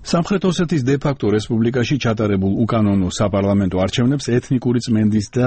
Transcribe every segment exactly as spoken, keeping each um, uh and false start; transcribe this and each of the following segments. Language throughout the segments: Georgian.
სამხრეთ ოსეთის დე-ფაქტო რესპუბლიკაში ჩატარებულ უკანონო საპარლამენტო არჩევნებს ეთნიკური წმენდის და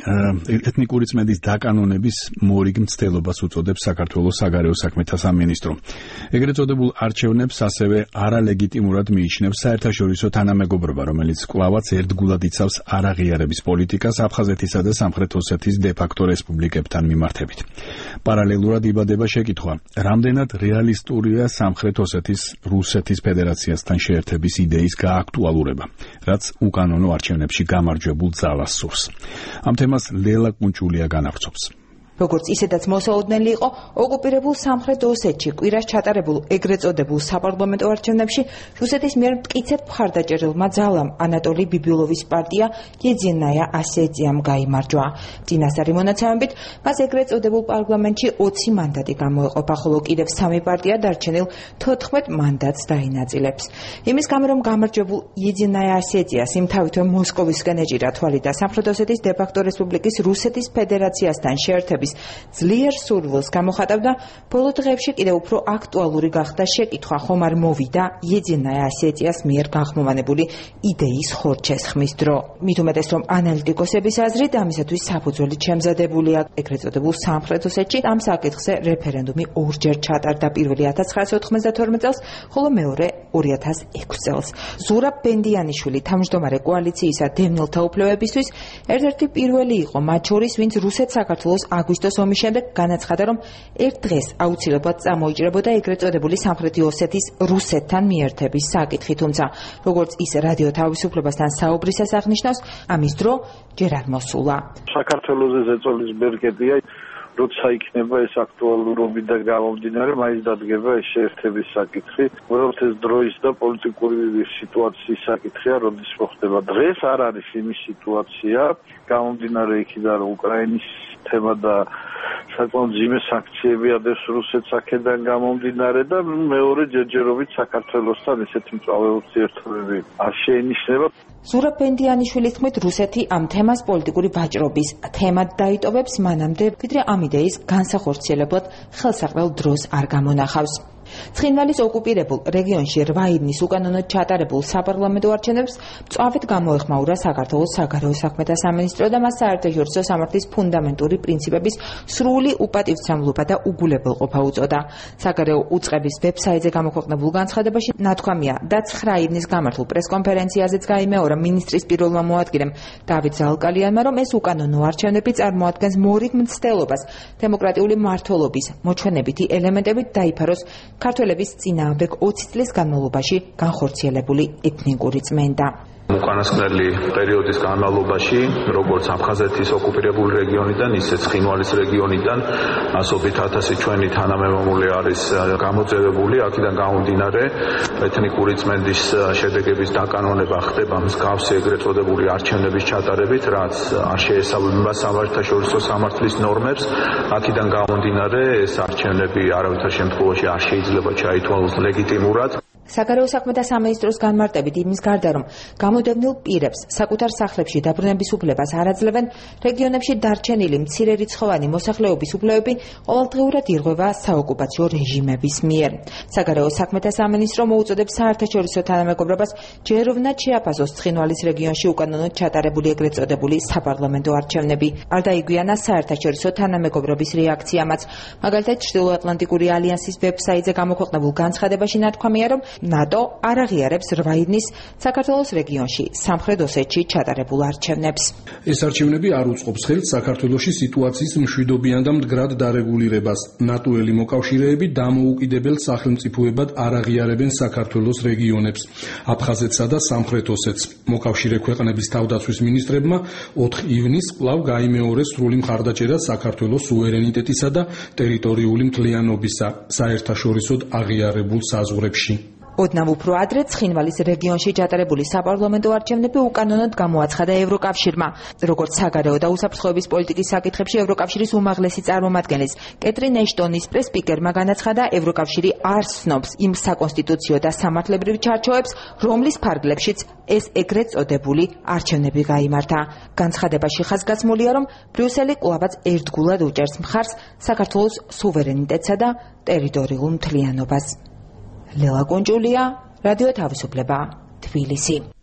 ეთნიკური წმენდის დაკანონების მორიგ მცდელობას უწოდებს საქართველოს საგარეო საქმეთა სამინისტრო. ეგრეთ წოდებულ არჩევნებს ასევე არალეგიტიმურად მიიჩნევს საერთაშორისო თანამეგობრობა, რომელიც კვლავაც ერთგულად იცავს არაღიარების პოლიტიკას აფხაზეთისა და სამხრეთ ოსეთის დე-ფაქტო რესპუბლიკებთან მიმართებით. პარალელურად იბადება შეკითხვა, რამდენად რეალისტურია სამხრეთ ოსეთის რუსეთის ფედერაციასთან შეერთების იდეის გააქტუალურება, რაც უკანონო არჩევნებში გამარჯვებულ ძალას სურს. ამ თემას ლელა კუნჭულია განავრცობს. როგორც ისედაც მოსაოდნელი იყო ოკუპირებულ სამხრეთ ოსეთში კვირას ჩატარებულ ეგრეთ წოდებულ საპარლამენტო არჩევნებში რუსეთის მიერ მტკიცედ მხარდაჭერილმა ძალამ ანატოლი ბიბილოვის პარტია იედინაია ასიეტიამ გაიმარჯვა. წინასწარი მონაცემებით მას ეგრეთ წოდებულ პარლამენტში ოცი მანდატი გამოეყოფა, ხოლო კიდევ სამი პარტია დარჩენილ თოთხმეტ მანდატს დაინაწილებს. იმის გამო რომ გამარჯვებულ იედინაია ასიეტიას იმთავითვე მოსკოვისკენ ეჭირა თვალი და სამხრეთ ოსეთის დე-ფაქტო რესპუბლიკის რუსეთის ფედერაციასთან შეერთების ძლიერ სურვილს გამოხატავდა, ბოლო დღეებში კიდევ უფრო აქტუალური გახდა შეკითხვა, ხომ არ მოვიდა იედინაია ასიეტიას მიერ განხმოვანებული იდეის ხორჩესხმის დრო. მით უმეტეს რომ ანალიტიკოსების აზრით ამისათვის საფუძველი შემზადებულია ეგრეთ წოდებულ სამხრეთ ოსეთში. ამ საკითხზე რეფერენდუმი ორჯერ ჩატარდა, პირველი ათას ცხრაასი ოთხმოცდათორმეტ წელს, ხოლო მეორე ორი ათას ექვსი წელს. ზურაბ ბენდიანიშვილი თავმჯდომარე კოალიციისა დევნილთა უფლებებისთვის ერთ-ერთი პირველი იყო მათ შორის, ვინც რუსეთ-საქართველოს აგვისტოს ომის შემდეგ განაცხადა, რომ ერთ დღეს აუცილებლად წამოიჭრებოდა ეგრეთ წოდებული სამხრეთი ოსეთის რუსეთთან მიერთების საკითხი, თუმცა როგორც ის რადიო თავისუფლებასთან საუბრისას აღნიშნავს, ამის დრო ჯერ არ მოსულა. საქართველოზე ზეწოლის ბერკეტია, როცა იქნება ეს აქტუალურობიდან გამომდინარე, მაინც დადგება ეს შეერთების საკითხი. უბრალოდ ეს დროის და პოლიტიკური სიტუაციის საკითხია, როდის მოხდება. დღეს არ არის იმის სიტუაცია, გამომდინარე იქიდან რომ უკრაინის თემა და საკმაოდ ძიმე სანქციები ადევს რუსეთს აქედან გამომდინარე და მეორე ჯერჯერობით საქართველოსთან ესეთი მწვავე ურთიერთობები არ შეინიშნება. ზურაბ ბენდიანიშვილის თქმით, რუსეთი ამ თემას პოლიტიკური ვაჭრობის თემად დაიტოვებს მანამდე, ვიდრე ამ იდეის განსახორციელებლად ხელსაყრელ დროს არ გამონახავს. ცხინვალის ოკუპირებულ რეგიონში რვა ივნის უკანონოდ ჩატარებულ საპარლამენტო არჩევნებს მწვავედ გამოეხმაურა საქართველოს საგარეო საქმეთა სამინისტრო და მას საერთაშორისო სამართლის ფუნდამენტური პრინციპების სრული უპატივცემლობა და უგულებელყოფა უწოდა. საგარეო უწყების ვებსაიტზე გამოქვეყნებულ განცხადებაში ნათქვამია და ცხრა ივნის გამართულ პრესკონფერენციაზეც გაიმეორა მინისტრის პირველმა მოადგილემ დავით ზალკალიანმა, რომ ეს უკანონო არჩევნები წარმოადგენს მორიგ მცდელობას დემოკრატიული მმართველობის მოჩვენებითი ელემენტებით დაიფაროს ქართველების წინააღმდეგ ოცი წლის განმავლობაში განხორციელებული ეთნიკური წმენდა. უკანასკნელი პერიოდის განმავლობაში, როგორც აფხაზეთის ოკუპირებული რეგიონიდან, ისე ცხინვალის რეგიონიდან ასობით ათასი ჩვენი თანამემამულე არის გამოძევებული. აქედან გამომდინარე, ეთნიკური წმენდის შედეგების დაკანონება ხდება მსგავსი ეგრეთ წოდებული არჩევნების ჩატარებით, რაც არ შეესაბამება საერთაშორისო სამართლის ნორმებს. აქედან გამომდინარე, ეს არჩევნები არავითარ შემთხვევაში არ შეიძლება ჩაითვალოს ლეგიტიმურად. საგარეო საქმეთა სამინისტროს განმარტებით იმის გარდა, რომ გამოდევნილ პირებს საკუთარ სახლებში დაბრუნების უფლებას არ აძლევენ, რეგიონებში დარჩენილი მცირერიცხოვანი მოსახლეობის უფლებები ყოველდღიურად ირღვევა საოკუპაციო რეჟიმების მიერ. საგარეო საქმეთა სამინისტრო მოუწოდებს საერთაშორისო თანამეგობრობას ჯეროვნად შეაფასოს ცხინვალის რეგიონში უკანონოდ ჩატარებული ეგრეთ წოდებული საპარლამენტო არჩევნები. არ დაიგვიანა საერთაშორისო თანამეგობრობის რეაქციამაც. მაგალითად, ჩრდილოატლანტიკური ალიანსის ვებსაიტზე გამოქვეყნებულ განცხადებაში ნათქვამია, რომ ნატო არ აღიარებს რვა ივნის საქართველოს რეგიონში სამხრეთ ოსეთში ჩატარებულ არჩევნებს. ეს არჩევნები არ უწყობს ხელს საქართველოში სიტუაციის მშვიდობიან და მდგრად დარეგულირებას. ნატოელი მოკავშირეები დამოუკიდებელ სახელმწიფოებად არ აღიარებენ საქართველოს რეგიონებს, აფხაზეთსა და სამხრეთ ოსეთს. მოკავშირე ქვეყნების თავდაცვის მინისტრებმა ოთხ ივნის კვლავ გაიმეორეს სრული მხარდაჭერა საქართველოს სუვერენიტეტისა და ტერიტორიული მთლიანობისა საერთაშორისოდ აღიარებულ საზღვრებში. ოდნავ უფრო ადრე ცხინვალის რეგიონში ჩატარებული საპარლამენტო არჩევნები უკანონოდ გამოაცხადა ევროკავშირმა. როგორც საგარეო და უსაფრთხოების პოლიტიკის საკითხებში ევროკავშირის უმაღლესი წარმომადგენლის კეტრინ ეშტონის პრესპიკერმა განაცხადა, ევროკავშირი არ სცნობს იმ საკონსტიტუციო და სამართლებრივ ჩარჩოებს, რომლის ფარგლებშიც ეს ეგრეთ წოდებული არჩევნები გაიმართა. განცხადებაში ხაზგასმულია, რომ ბრიუსელი კვლავაც ერთგულად უჭერს მხარს საქართველოს სუვერენიტეტსა და ტერიტორიულ მთლიანობას. ლელა კუნჭულია, რადიო თავისუფლება, თბილისი.